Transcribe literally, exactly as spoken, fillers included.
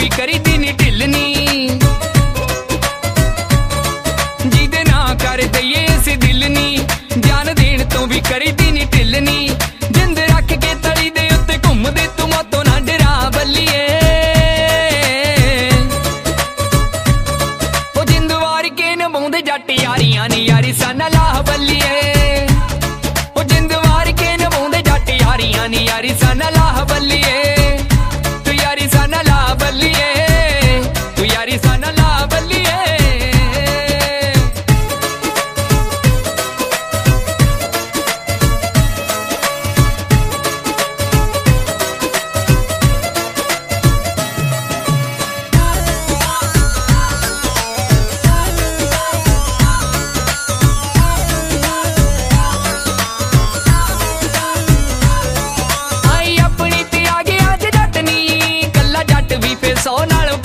भी करी दी नी ढिलनी, जिदे ना कर दईए इस दिल नी, जान देन तो भी करी दी नी ढिलनी। जिंद रख के तली दे उत्ते घूमदे तू मौतों ना डरा बल्लिए, ओ जिंद वार के नभाउंदे जट यारियां नी यारी साना ला बल्लिए, ओ जिंद वार के नभाउंदे जट यारियां नी यारी साना ला बल्लिए, तू यारी साना ला बल्लिए, तू यारी साना ला बल्लिए। सौ नाल